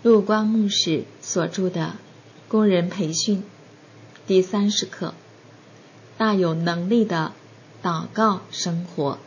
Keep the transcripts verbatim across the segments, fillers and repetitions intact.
陆光牧师所著的《工人培训》第三十课，大有能力的祷告生活。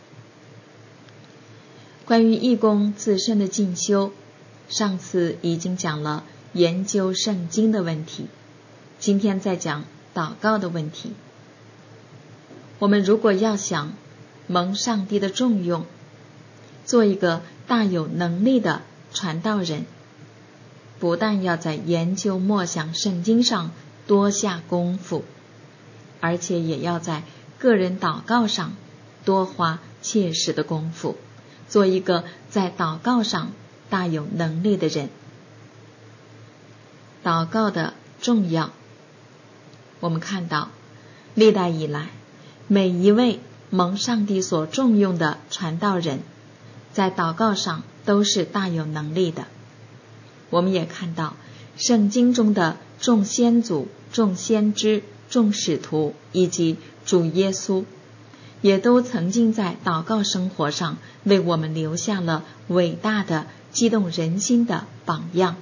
关于义工自身的进修，上次已经讲了研究圣经的问题，今天再讲祷告的问题。我们如果要想蒙上帝的重用，做一个大有能力的传道人，不但要在研究默想圣经上多下功夫，而且也要在个人祷告上多花切实的功夫，做一个在祷告上大有能力的人。祷告的重要，我们看到历代以来，每一位蒙上帝所重用的传道人，在祷告上都是大有能力的。我们也看到圣经中的众先祖、众先知、众使徒以及主耶稣，也都曾经在祷告生活上为我们留下了伟大的激动人心的榜样。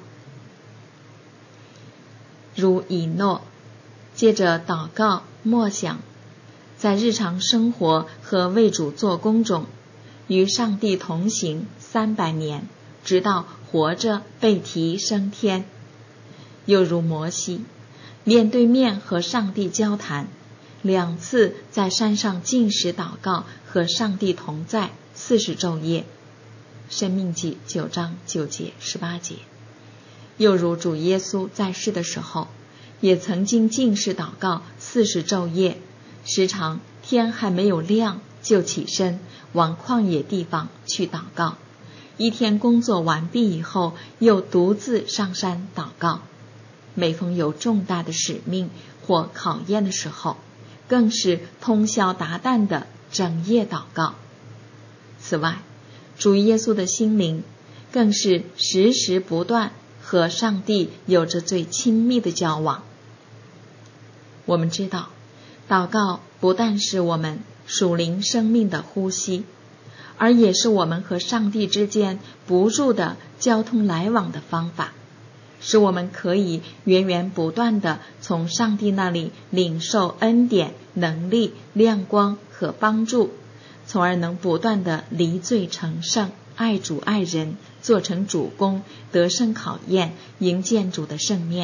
如以诺，借着祷告默想，在日常生活和为主做工中，与上帝同行三百年，直到活着被提升天。又如摩西，面对面和上帝交谈，两次在山上禁食祷告，和上帝同在四十昼夜。申命记九章九节十八节。又如主耶稣在世的时候，也曾经禁食祷告四十昼夜，时常天还没有亮就起身往旷野地方去祷告，一天工作完毕以后，又独自上山祷告。每逢有重大的使命或考验的时候，更是通宵达旦的整夜祷告。此外，主耶稣的心灵更是时时不断和上帝有着最亲密的交往。我们知道，祷告不但是我们属灵生命的呼吸，而也是我们和上帝之间不住的交通来往的方法，使我们可以源源不断地从上帝那里领受恩典、能力、亮光和帮助，从而能不断地离罪成圣，爱主爱人，做成主工，得胜考验，迎见主的圣面。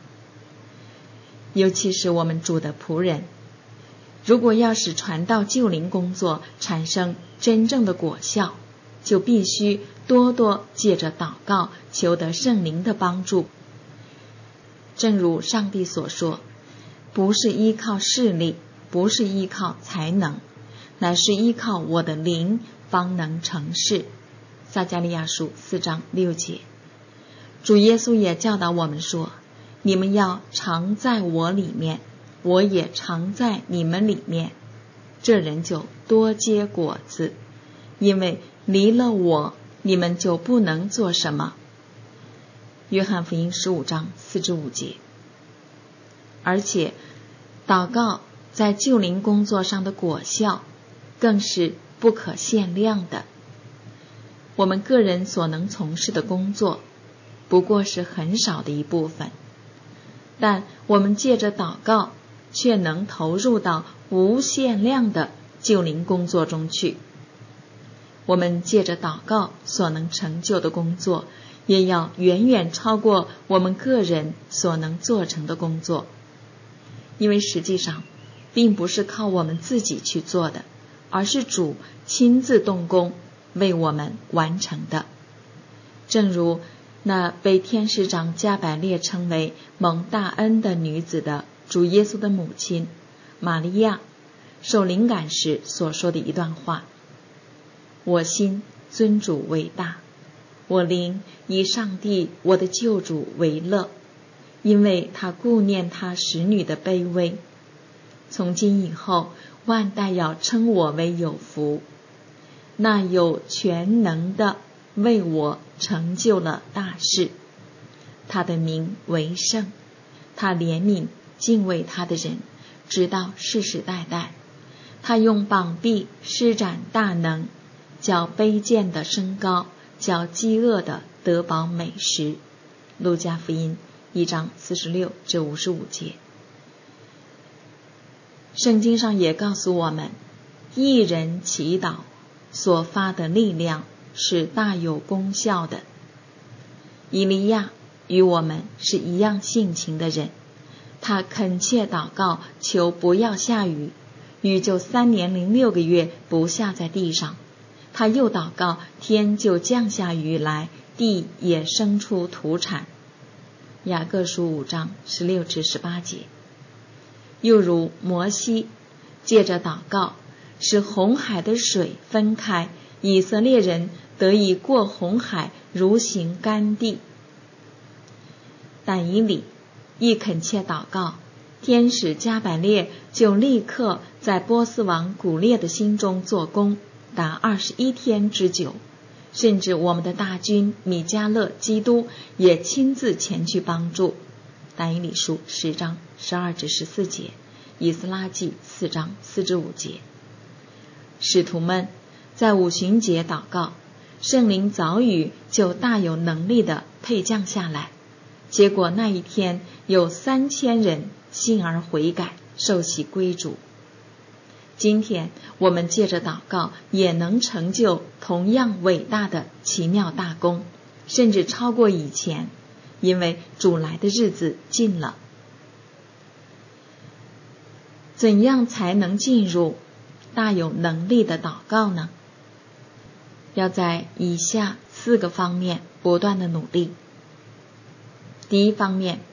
尤其是我们主的仆人，如果要使传道救灵工作产生真正的果效，就必须多多借着祷告求得圣灵的帮助。正如上帝所说，不是依靠势力，不是依靠才能，乃是依靠我的灵方能成事。撒迦利亚书四章六节。主耶稣也教导我们说，你们要常在我里面，我也常在你们里面，这人就多结果子，因为离了我，你们就不能做什么。约翰福音十五章四至五节。而且祷告在救灵工作上的果效更是不可限量的。我们个人所能从事的工作不过是很少的一部分，但我们借着祷告却能投入到无限量的救灵工作中去。我们借着祷告所能成就的工作，也要远远超过我们个人所能做成的工作，因为实际上并不是靠我们自己去做的，而是主亲自动工为我们完成的。正如那被天使长加百列称为蒙大恩的女子的主耶稣的母亲玛利亚受灵感时所说的一段话：我心尊主为大，我灵以上帝我的救主为乐，因为他顾念他使女的卑微。从今以后，万代要称我为有福。那有全能的为我成就了大事，他的名为圣，他怜悯敬畏他的人，直到世世代代。他用膀臂施展大能，叫卑贱的升高，叫饥饿的得饱美食。 路加福音一章四十六至五十五节。圣经上也告诉我们，义人祈祷所发的力量是大有功效的。以利亚与我们是一样性情的人，他恳切祷告，求不要下雨，雨就三年零六个月不下在地上。他又祷告，天就降下雨来，地也生出土产。雅各书五章十六至十八节。又如摩西借着祷告，使红海的水分开，以色列人得以过红海，如行干地。但以理一恳切祷告，天使加百列就立刻在波斯王古列的心中做工，达二十一天之久。甚至我们的大军米迦勒基督也亲自前去帮助。但以理书十章十二至十四节，以斯拉记四章四至五节。使徒们在五旬节祷告，圣灵早已就大有能力的配降下来，结果那一天有三千人信而悔改，受洗归主。今天我们借着祷告也能成就同样伟大的奇妙大功，甚至超过以前，因为主来的日子近了。怎样才能进入大有能力的祷告呢？要在以下四个方面不断的努力。第一方面，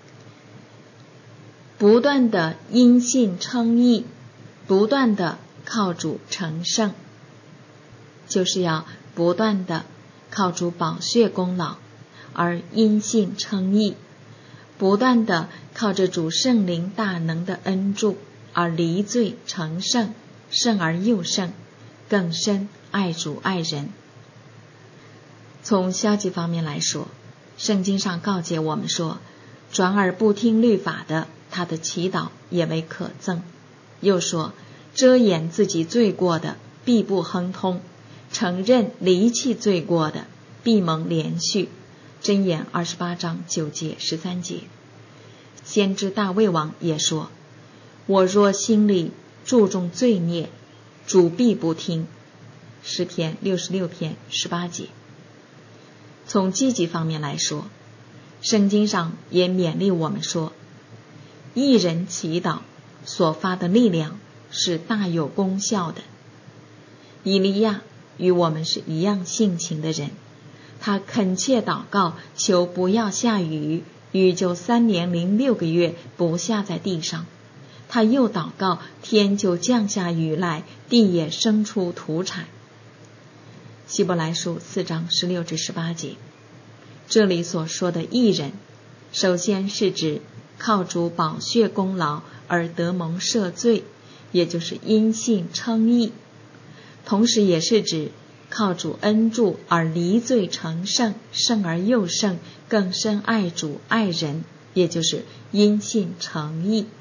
不断的因信称义，不断的靠主成圣，就是要不断的靠主宝血功劳而因信称义，不断的靠着主圣灵大能的恩助而离罪成圣，圣而又圣，更深爱主爱人。从消极方面来说，圣经上告诫我们说，转而不听律法的，他的祈祷也为可憎。又说，遮掩自己罪过的必不亨通，承认离弃罪过的必蒙连续。箴言二十八章九节十三节。先知大卫王也说，我若心里注重罪孽，主必不听。诗篇六十六篇十八节。从积极方面来说，圣经上也勉励我们说，义人祈祷所发的力量是大有功效的。以利亚与我们是一样性情的人，他恳切祷告，求不要下雨，雨就三年零六个月不下在地上。他又祷告，天就降下雨来，地也生出土产。希伯来书四章十六至十八节。这里所说的义人，首先是指靠主宝血功劳而得蒙赦罪，也就是因信称义，同时也是指靠主恩助而离罪成圣，圣而又圣，更深爱主爱人，也就是因信称义。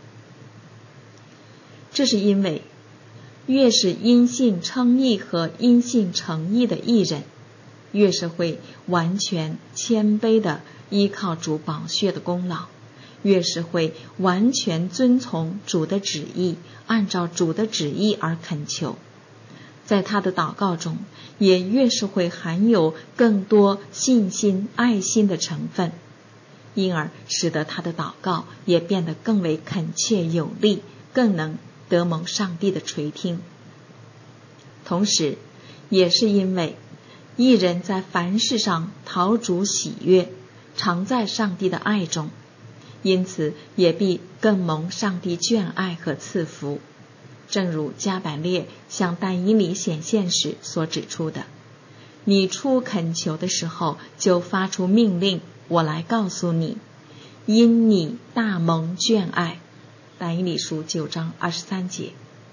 这是因为越是因信称义和因信称义的义人，越是会完全谦卑地依靠主宝血的功劳，越是会完全遵从主的旨意，按照主的旨意而恳求。在他的祷告中，也越是会含有更多信心爱心的成分，因而使得他的祷告也变得更为恳切有力，更能得蒙上帝的垂听。同时也是因为义人在凡事上讨主喜悦，常在上帝的爱中，因此也必更蒙上帝眷爱和赐福。正如加百列向但以理显现时所指出的，你初恳求的时候就发出命令，我来告诉你，因你大蒙眷爱。但以理书九章二十三节。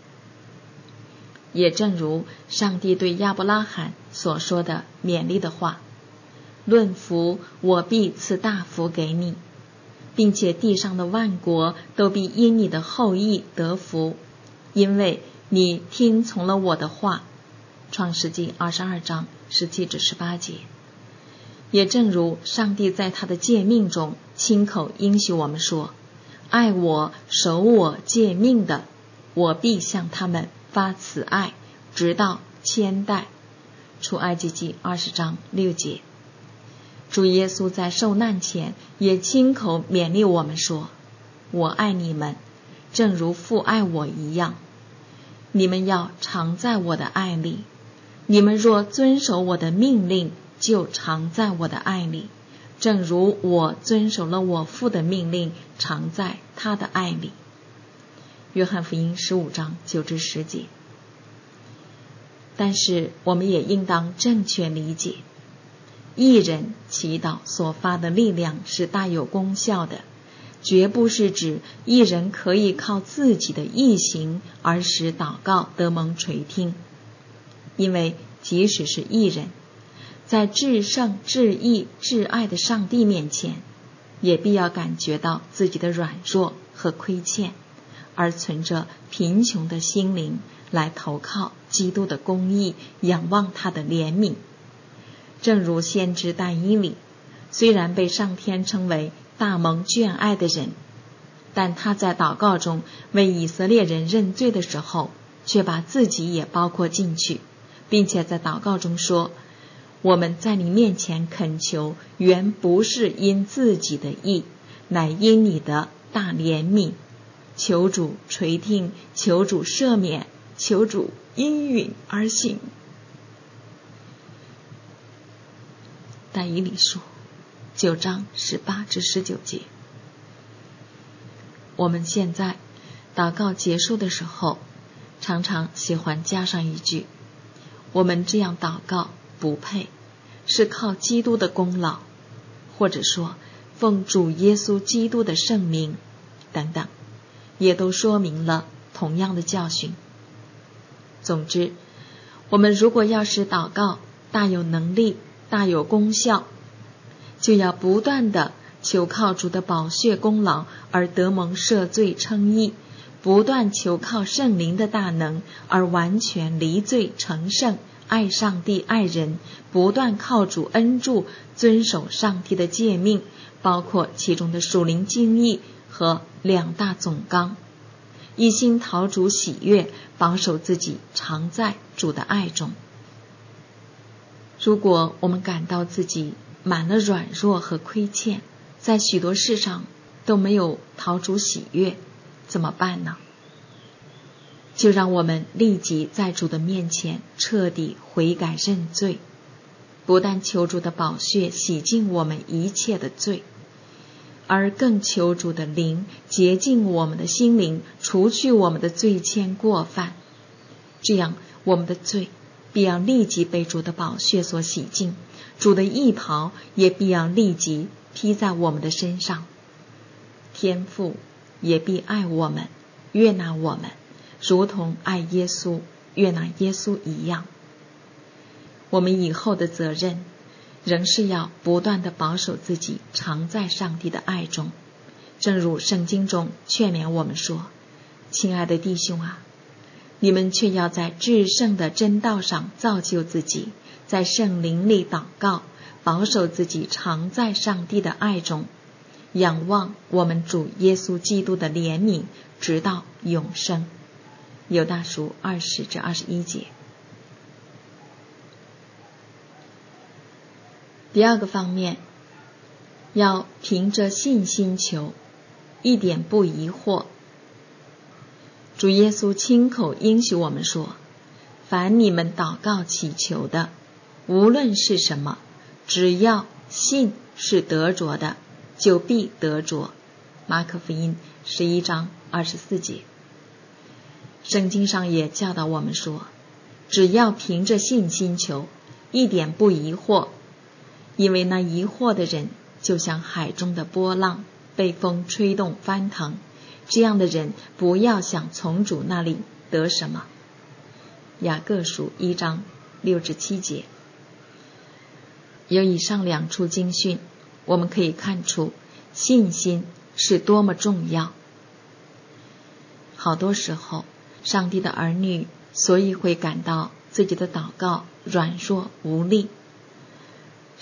也正如上帝对亚伯拉罕所说的勉励的话，论福，我必赐大福给你，并且地上的万国都必因你的后裔得福，因为你听从了我的话。创世纪二十二章十七至十八节。 也正如上帝在他的诫命中亲口应许我们说，爱我守我诫命的，我必向他们发慈爱，直到千代。出埃及记二十章六节。主耶稣在受难前也亲口勉励我们说，我爱你们，正如父爱我一样，你们要常在我的爱里，你们若遵守我的命令，就常在我的爱里，正如我遵守了我父的命令，常在他的爱里。约翰福音十五章九至十节。但是我们也应当正确理解，义人祈祷所发的力量是大有功效的，绝不是指义人可以靠自己的义行而使祷告得蒙垂听。因为即使是义人，在至圣至义至爱的上帝面前，也必要感觉到自己的软弱和亏欠，而存着贫穷的心灵来投靠基督的公义，仰望他的怜悯。正如先知但以理，虽然被上天称为大蒙眷爱的人，但他在祷告中为以色列人认罪的时候，却把自己也包括进去，并且在祷告中说，我们在你面前恳求，原不是因自己的义，乃因你的大怜悯。求主垂听，求主赦免，求主应允而行。但以理书九章十八至十九节。我们现在祷告结束的时候，常常喜欢加上一句，我们这样祷告不配，是靠基督的功劳，或者说奉主耶稣基督的圣名等等，也都说明了同样的教训。总之，我们如果要使祷告大有能力，大有功效，就要不断的求靠主的宝血功劳而得蒙赦罪称义，不断求靠圣灵的大能而完全离罪成圣，爱上帝爱人，不断靠主恩助遵守上帝的诫命，包括其中的属灵经义和两大总纲，一心讨主喜悦，保守自己常在主的爱中。如果我们感到自己满了软弱和亏欠，在许多事上都没有讨主喜悦，怎么办呢？就让我们立即在主的面前彻底悔改认罪，不但求主的宝血洗净我们一切的罪，而更求主的灵洁净我们的心灵，除去我们的罪愆过犯。这样我们的罪必要立即被主的宝血所洗净，主的义袍也必要立即披在我们的身上。天父也必爱我们，悦纳我们，如同爱耶稣悦纳耶稣一样。我们以后的责任仍是要不断地保守自己常在上帝的爱中，正如圣经中劝勉我们说，亲爱的弟兄啊，你们却要在至圣的真道上造就自己，在圣灵里祷告，保守自己常在上帝的爱中，仰望我们主耶稣基督的怜悯，直到永生。犹大书二十至二十一节。第二个方面，要凭着信心求，一点不疑惑。主耶稣亲口应许我们说，凡你们祷告祈求的，无论是什么，只要信是得着的，就必得着。马可福音十一章二十四节。圣经上也教导我们说，只要凭着信心求，一点不疑惑，因为那疑惑的人就像海中的波浪，被风吹动翻腾，这样的人不要想从主那里得什么。雅各书一章六至七节。有以上两处经训，我们可以看出信心是多么重要。好多时候上帝的儿女所以会感到自己的祷告软弱无力，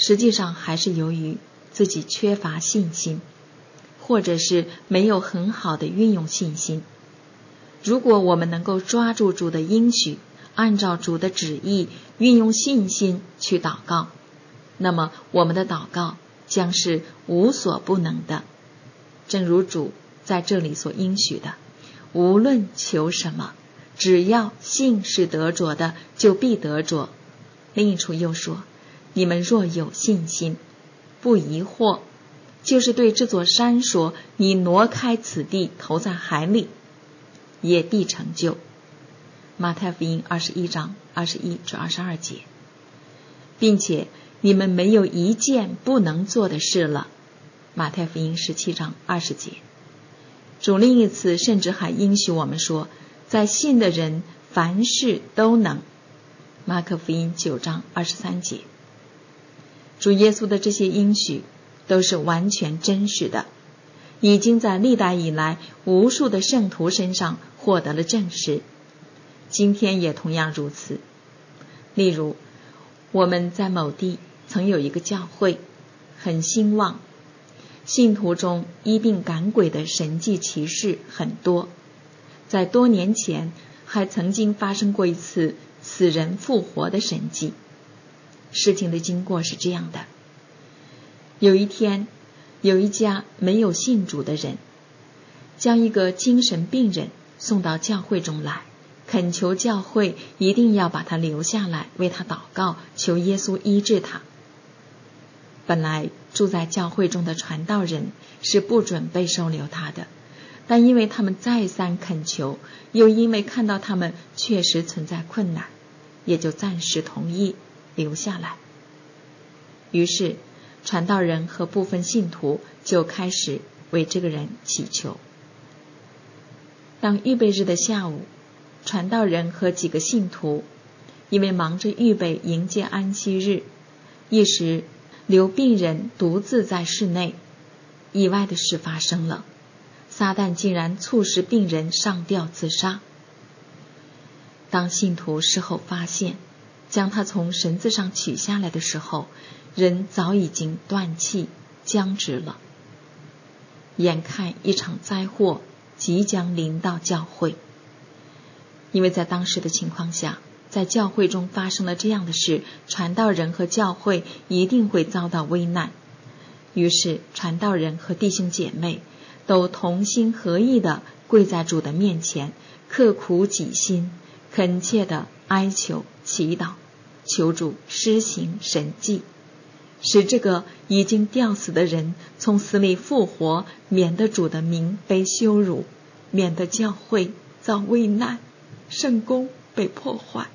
实际上还是由于自己缺乏信心，或者是没有很好的运用信心。如果我们能够抓住主的应许，按照主的旨意，运用信心去祷告，那么我们的祷告将是无所不能的。正如主在这里所应许的，无论求什么，只要信是得着的，就必得着。另一处又说，你们若有信心，不疑惑，就是对这座山说，你挪开此地，投在海里，也必成就。马太福音二十一章二十一至二十二节，并且你们没有一件不能做的事了。马太福音十七章二十节。主另一次甚至还应许我们说，在信的人凡事都能。马可福音九章二十三节。主耶稣的这些应许都是完全真实的，已经在历代以来无数的圣徒身上获得了证实，今天也同样如此。例如，我们在某地曾有一个教会很兴旺，信徒中医病赶鬼的神迹奇事很多。在多年前还曾经发生过一次死人复活的神迹。事情的经过是这样的，有一天，有一家没有信主的人将一个精神病人送到教会中来，恳求教会一定要把他留下来，为他祷告，求耶稣医治他。本来住在教会中的传道人是不准备收留他的，但因为他们再三恳求，又因为看到他们确实存在困难，也就暂时同意留下来。于是传道人和部分信徒就开始为这个人祈求。当预备日的下午，传道人和几个信徒因为忙着预备迎接安息日，一时留病人独自在室内，意外的事发生了，撒旦竟然促使病人上吊自杀。当信徒事后发现，将他从绳子上取下来的时候，人早已经断气僵直了。眼看一场灾祸即将临到教会，因为在当时的情况下，在教会中发生了这样的事，传道人和教会一定会遭到危难。于是传道人和弟兄姐妹都同心合意地跪在主的面前，刻苦己心，恳切地哀求祈祷，求主施行神迹，使这个已经吊死的人从死里复活，免得主的名被羞辱，免得教会遭危难，圣工被破坏。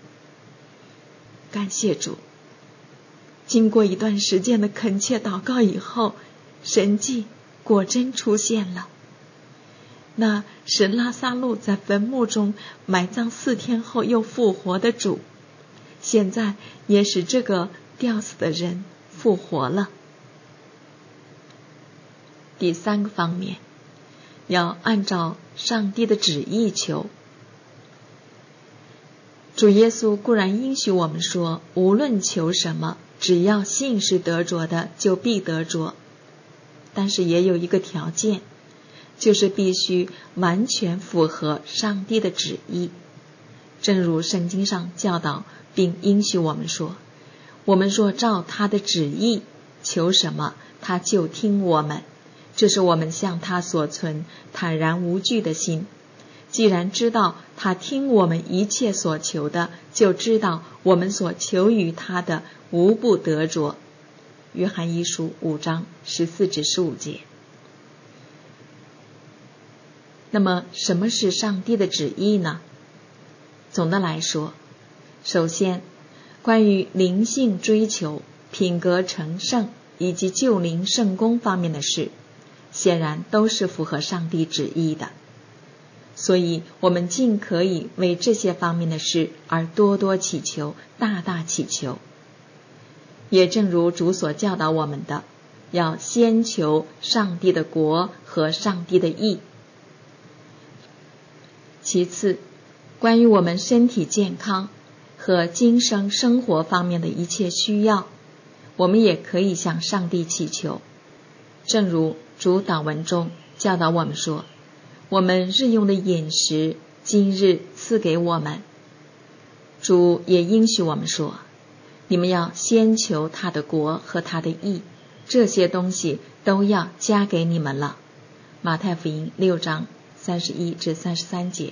感谢主，经过一段时间的恳切祷告以后，神迹果真出现了。那使拉撒路在坟墓中埋葬四天后又复活的主，现在也使这个吊死的人复活了。第三个方面，要按照上帝的旨意求。主耶稣固然应许我们说，无论求什么，只要信是得着的，就必得着。但是也有一个条件，就是必须完全符合上帝的旨意。正如圣经上教导并应许我们说，我们若照他的旨意求什么，他就听我们。这是我们向他所存坦然无惧的心。既然知道他听我们一切所求的，就知道我们所求于他的无不得着。约翰一书五章十四至十五节。那么什么是上帝的旨意呢？总的来说，首先关于灵性追求、品格成圣以及救灵圣功方面的事，显然都是符合上帝旨意的。所以我们尽可以为这些方面的事而多多祈求，大大祈求。也正如主所教导我们的，要先求上帝的国和上帝的义。其次，关于我们身体健康和今生生活方面的一切需要， 我们也可以向上帝祈求。正如主祷文中教导我们说，我们日用的饮食今日赐给我们。主也应许我们说，你们要先求他的国和他的义，这些东西都要加给你们了。马太福音六章三十一至三十三节。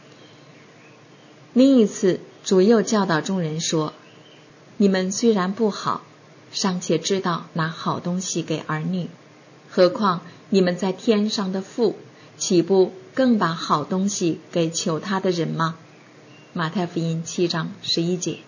另一次，主又教导众人说，你们虽然不好，尚且知道拿好东西给儿女，何况你们在天上的父，岂不更把好东西给求他的人吗？马太福音七章十一节。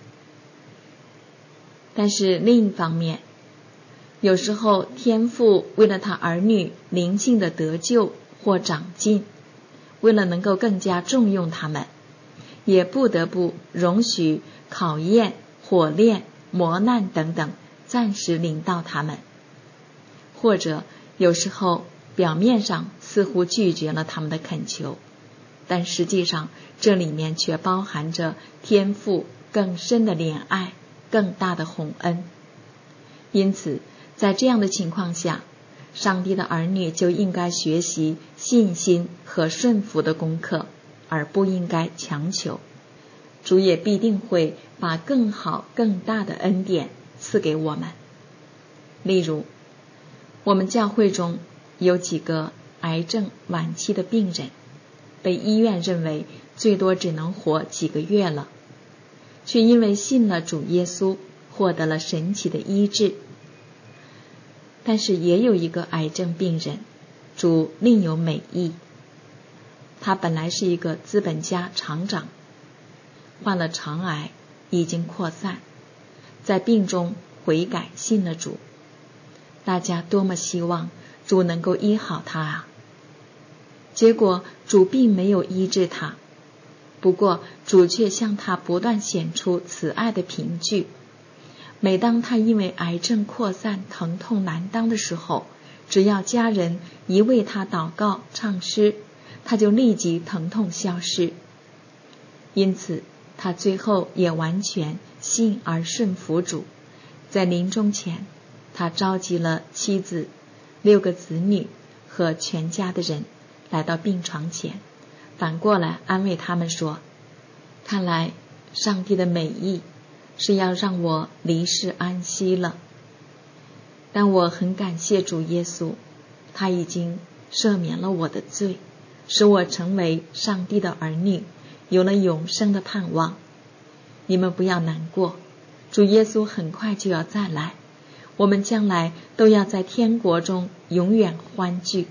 但是另一方面，有时候天父为了他儿女灵性的得救或长进，为了能够更加重用他们，也不得不容许考验、火炼、磨难等等暂时临到他们，或者有时候表面上似乎拒绝了他们的恳求，但实际上这里面却包含着天父更深的怜爱、更大的宏恩。因此在这样的情况下，上帝的儿女就应该学习信心和顺服的功课，而不应该强求。主也必定会把更好更大的恩典赐给我们。例如，我们教会中有几个癌症晚期的病人，被医院认为最多只能活几个月了，却因为信了主耶稣，获得了神奇的医治。但是也有一个癌症病人，主另有美意。他本来是一个资本家厂长，患了肠癌，已经扩散，在病中悔改信了主。大家多么希望主能够医好他啊！结果主并没有医治他，不过主却向他不断显出慈爱的凭据。每当他因为癌症扩散疼痛难当的时候，只要家人一为他祷告唱诗，他就立即疼痛消失。因此他最后也完全信而顺服主。在临终前，他召集了妻子、六个子女和全家的人来到病床前，反过来安慰他们说，看来上帝的美意是要让我离世安息了，但我很感谢主耶稣，他已经赦免了我的罪，使我成为上帝的儿女，有了永生的盼望。你们不要难过，主耶稣很快就要再来，我们将来都要在天国中永远欢聚。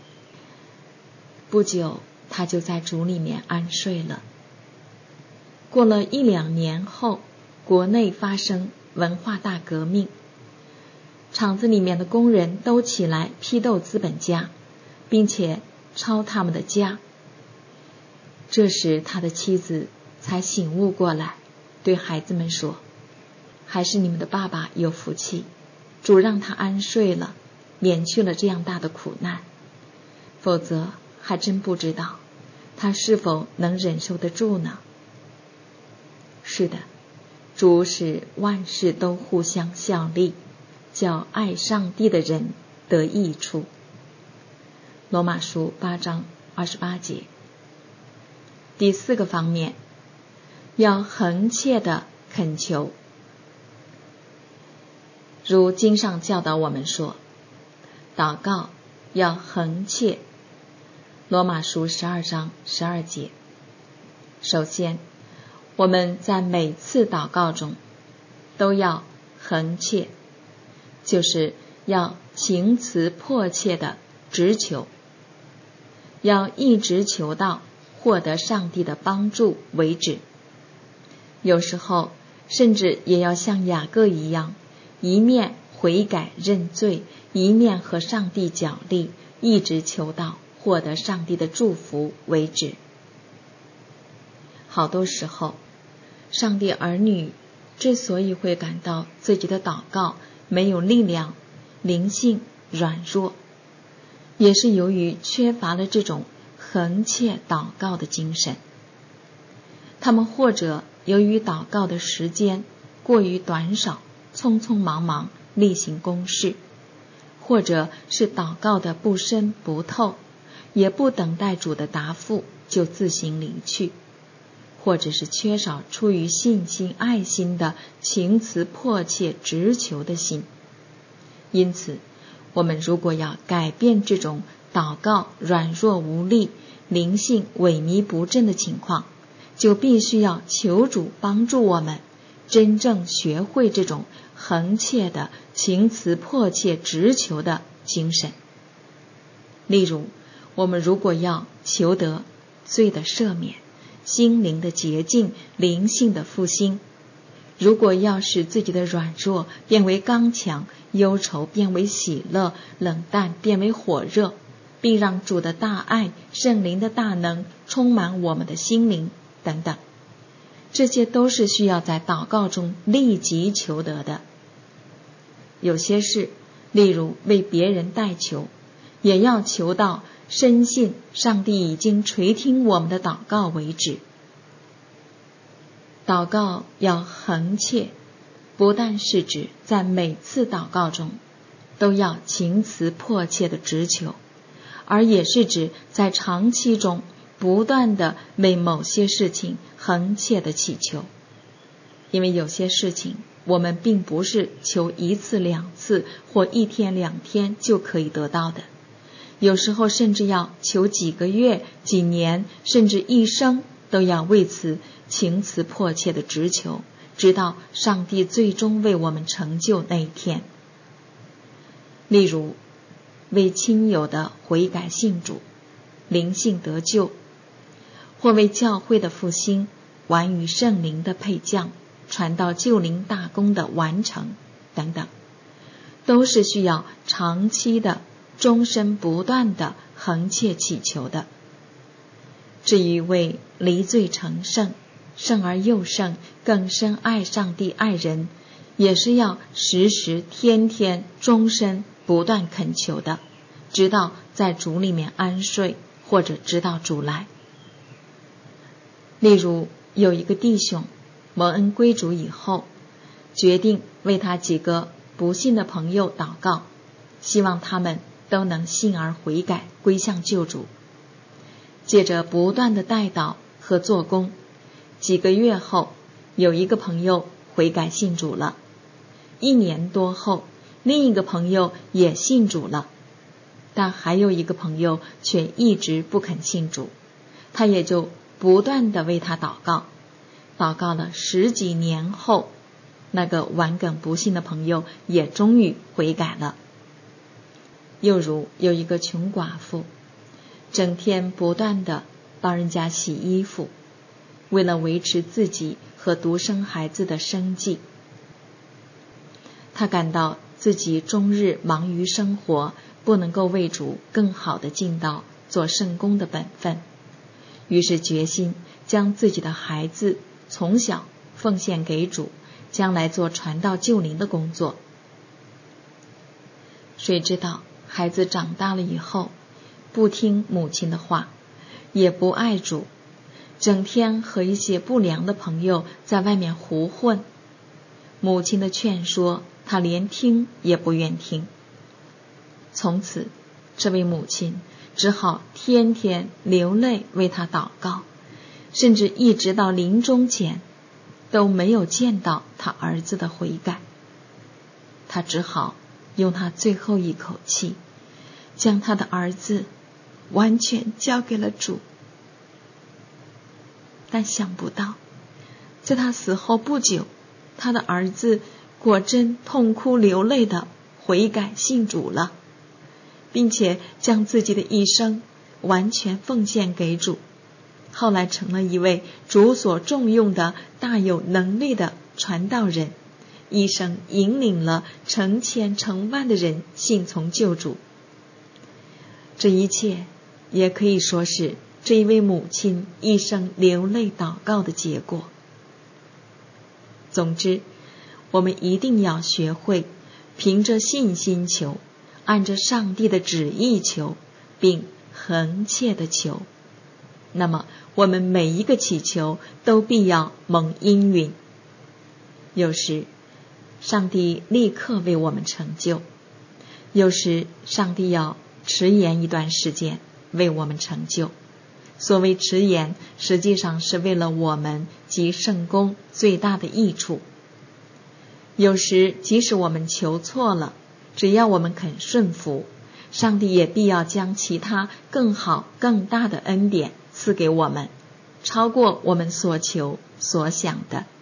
不久他就在主里面安睡了。过了一两年后，国内发生文化大革命，厂子里面的工人都起来批斗资本家，并且抄他们的家。这时他的妻子才醒悟过来，对孩子们说，还是你们的爸爸有福气，主让他安睡了，免去了这样大的苦难，否则还真不知道他是否能忍受得住呢。是的，主使万事都互相效力，叫爱上帝的人得益处。罗马书八章二十八节。第四个方面，要恒切的恳求。如经上教导我们说，祷告要恒切。罗马书十二章十二节。首先，我们在每次祷告中都要恒切，就是要情辞迫切的直求，要一直求到获得上帝的帮助为止。有时候甚至也要像雅各一样，一面悔改认罪，一面和上帝角力，一直求到获得上帝的祝福为止。好多时候，上帝儿女之所以会感到自己的祷告没有力量，灵性软弱，也是由于缺乏了这种恒切祷告的精神。他们或者由于祷告的时间过于短少， 匆匆忙忙例行公事，或者是祷告的不深不透，也不等待主的答复就自行离去，或者是缺少出于信心爱心的情辞迫切直求的心。因此我们如果要改变这种祷告软弱无力、灵性萎靡不振的情况，就必须要求主帮助我们真正学会这种恒切的情辞迫切直求的精神。例如，我们如果要求得罪的赦免、心灵的洁净、灵性的复兴，如果要使自己的软弱变为刚强，忧愁变为喜乐，冷淡变为火热，并让主的大爱、圣灵的大能充满我们的心灵等等，这些都是需要在祷告中立即求得的。有些事，例如为别人代求，也要求到深信上帝已经垂听我们的祷告为止。祷告要恒切，不但是指在每次祷告中都要情辞迫切的直求，而也是指在长期中不断的为某些事情恒切的祈求。因为有些事情我们并不是求一次两次或一天两天就可以得到的，有时候甚至要求几个月、几年，甚至一生，都要为此情辞迫切的直求，直到上帝最终为我们成就那一天。例如，为亲友的悔改信主、灵性得救，或为教会的复兴、完于圣灵的配降、传到救灵大功的完成等等，都是需要长期的、终身不断的恒切祈求的。至于为离罪成圣、圣而又圣、更深爱上帝爱人，也是要时时天天终身不断恳求的，直到在主里面安睡，或者直到主来。例如，有一个弟兄蒙恩归主以后，决定为他几个不信的朋友祷告，希望他们都能信而悔改，归向救主。借着不断的代祷和做工，几个月后，有一个朋友悔改信主了。一年多后，另一个朋友也信主了，但还有一个朋友却一直不肯信主，他也就不断的为他祷告，祷告了十几年后，那个顽梗不信的朋友也终于悔改了。又如有一个穷寡妇，整天不断的帮人家洗衣服，为了维持自己和独生孩子的生计，他感到自己终日忙于生活，不能够为主更好的尽到做圣工的本分，于是决心将自己的孩子从小奉献给主，将来做传道救灵的工作。谁知道孩子长大了以后，不听母亲的话，也不爱主，整天和一些不良的朋友在外面胡混，母亲的劝说他连听也不愿听。从此这位母亲只好天天流泪为他祷告，甚至一直到临终前都没有见到他儿子的悔改。他只好用他最后一口气，将他的儿子完全交给了主。但想不到，在他死后不久，他的儿子果真痛哭流泪的悔改信主了，并且将自己的一生完全奉献给主，后来成了一位主所重用的大有能力的传道人，一生引领了成千成万的人信从救主。这一切也可以说是这一位母亲一生流泪祷告的结果。总之，我们一定要学会凭着信心求，按着上帝的旨意求，并恒切的求，那么我们每一个祈求都必要蒙应允。有时上帝立刻为我们成就；有时上帝要迟延一段时间为我们成就。所谓迟延，实际上是为了我们及圣工最大的益处。有时即使我们求错了，只要我们肯顺服，上帝也必要将其他更好更大的恩典赐给我们，超过我们所求所想的。